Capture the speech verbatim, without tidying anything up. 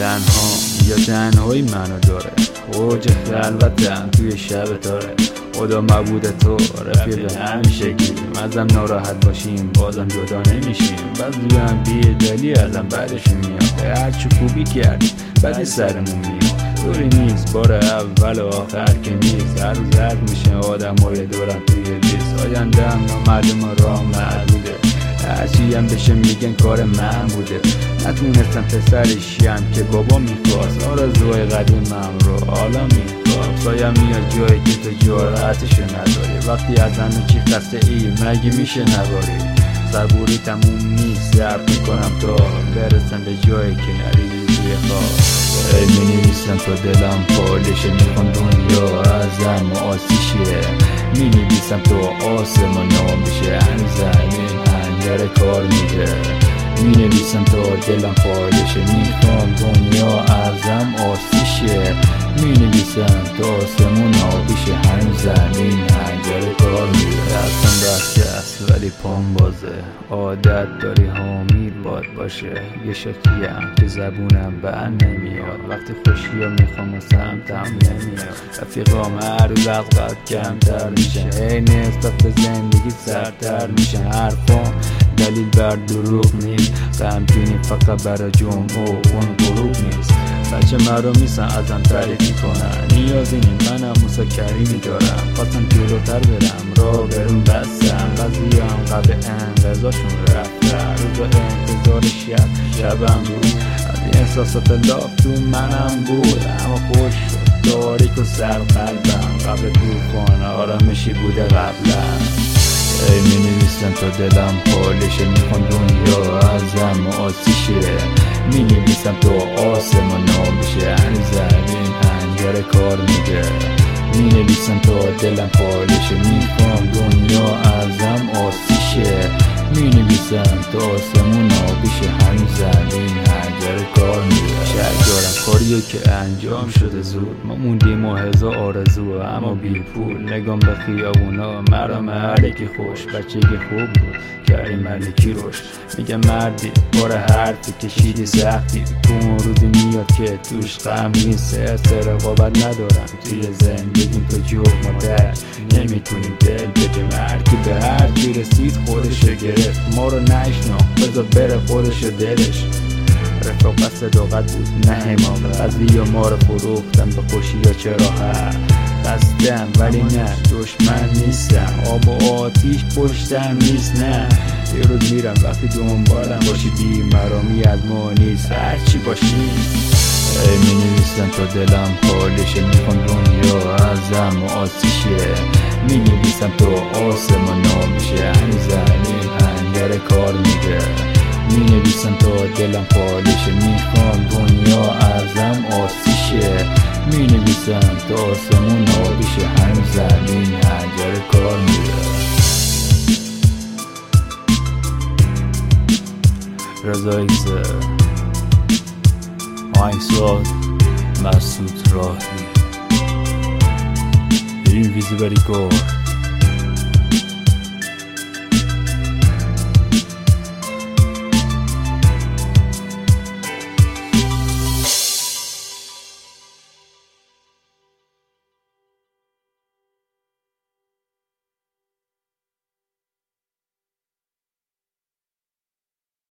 تنها یا تنهایی منو داره، اوج خلوتم توی شب تاره. خدا معبود تو رفیق همیشگی، ازم ناراحت باشیم بازم جدا نمیشیم. بعضی هم بی دلی ازم بعدشون میاد، هرچی خوبی کردی بعد سرمون میاد. دوری نیست بار اول و آخر که نیست، هر روز رد میشه آدم های دورم توی لیست. آیندم نامعلوم راه معدوده، هرچی هم بشه میگن کار من بوده. نتونستم پسرشیم که بابا میخواست، آرزوهای قدیمم رو حالا میخواست. سایم میاد جایی که تو جرأتشو نداری، وقتی از همه چی خسته ای مگه میشه نباری. صبوری تموم نیست، صبر میکنم تا برسم به جایی که نری توی خواب. ای مینویسم تا دلم پالشه، میخوام دنیا ازم آسیشه. مینویسم تا آسمان نام بشه، هنوز زمین هنجر کار میده. مینویسم تا دلم پالشه، میخوام دنیا ازم آسیشه. مینویسم تا آسمون آبیشه، هنوز زمین هنجر کار میده. دستم دست است ولی پام بازه، عادت داری حامی باد باشه. یه شکلیم که زبونم بند نمیاد، وقتی خوشی ها میخوام و سمتم نمیاد. رفیقام هر روز عقلت کمتر میشه، هی نسبت به زندگی سرتر میشه. حرفام دلیل بر دروغ نیست، غمگینی فقط برای جمع و اون غروب نیست. بچه مرا میسن ازم تعریف میکنن، نیازی نیم منم موسی کریمی دارم. خواستم جلوتر برم راه برون بستم، بعضی هم قبل انقضاشون رفتن. روزا انتظار شب شبم بود، از این احساسات لاف تو منم بود. اما خوش شد تاریک و سر قلبم، قبل توفان آرامشی بوده قبلا. ای مینویسم تا دلم پالشه، میخوام دنیا ازم آسیشه. مینویسم تا آسمان نام بشه، هنوز زمین هنجر کار میده. مینویسم تا دلم پالشه، میخوام دنیا ازم آسیشه. مینویسم تا آسمون آبیشه، هنوز زمین هنجر کار میده. شک دارم کاریو که انجام شده زود، ما موندیم و هزار آرزو اما بی پول. نگام به خیابونا مرا ملکی خوش، بچگی خوب بود کریم ملکی روش. میگه مردی بار حرفی کشیدی سختی، اون روزی میاد که توش غم نیست. حس رقابت ندارم توی زندگیم، تو جوب ما در نمیتونیم دل بدیم. هرکی به هر چی رسید خودشو گرفت، ما رو نشناخت بذار بره خودشو دلش. رفاقت صداقت بود نه حماقت، قضیه ما رو فروختم به خوشی یا چرا هر قصدم. ولی نه دشمن نیستم، آب و آتیش پشتم نیست. نه یه روز میرم وقتی دنبالم باشی، بی مرامی از ما نیست هرچی باشی. ای مینویسم تا دلم پالشه، میخوام دنیا ازم آسیشه. مینویسم تا آسمان نام بشه، هنوز زمین هنجر کار میده. مینویسم تا دلم پالشه، میخوام دنیا ازم آسیشه. مینویسم تا آسمون آبیشه، هنوز زمین هنجر کار میده. رضا ایکسه آهنگساز مسعود راهی. این ویزی بری کار